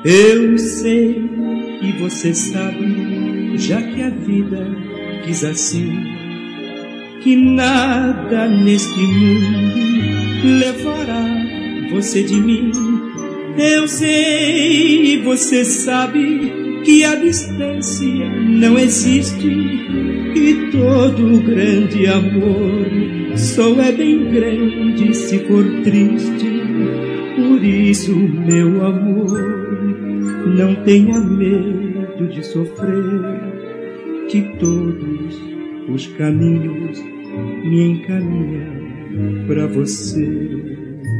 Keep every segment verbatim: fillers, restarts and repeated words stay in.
Eu sei e você sabe, já que a vida quis assim, que nada neste mundo levará você de mim. Eu sei e você sabe que a distância não existe, e todo grande amor só é bem grande se for triste. Por isso, meu amor, não tenha medo de sofrer, que todos os caminhos me encaminham para você.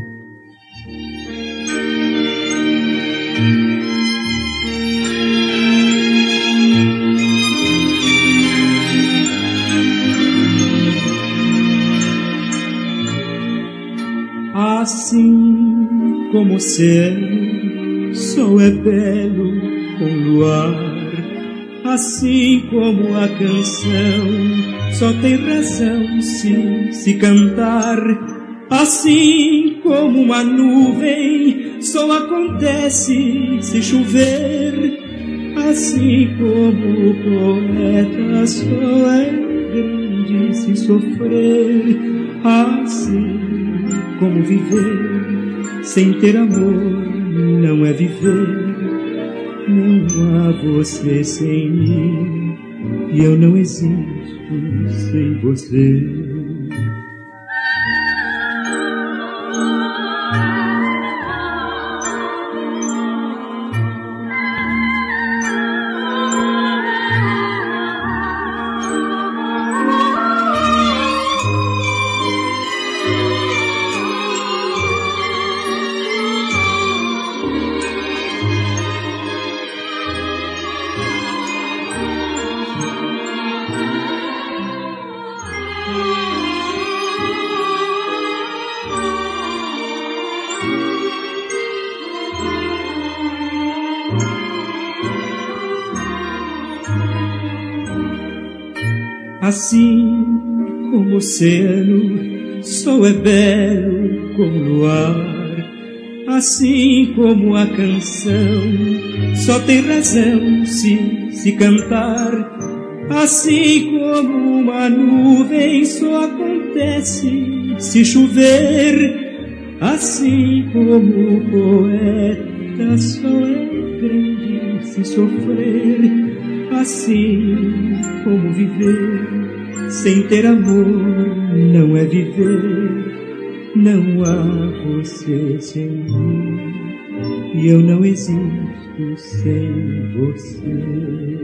Assim como o oceano só é belo com luar, assim como a canção só tem razão se se cantar, assim como uma nuvem só acontece se chover, assim como o poeta só é grande se sofrer, assim como viver sem ter amor não é viver. Não há você sem mim e eu não existo sem você. Assim como o oceano só é belo com luar, assim como a canção só tem razão se se cantar, assim como uma nuvem só acontece se chover, assim como o poeta só é grande se sofrer, assim como viver sem ter amor não é viver. Não há você sem mim e eu não existo sem você.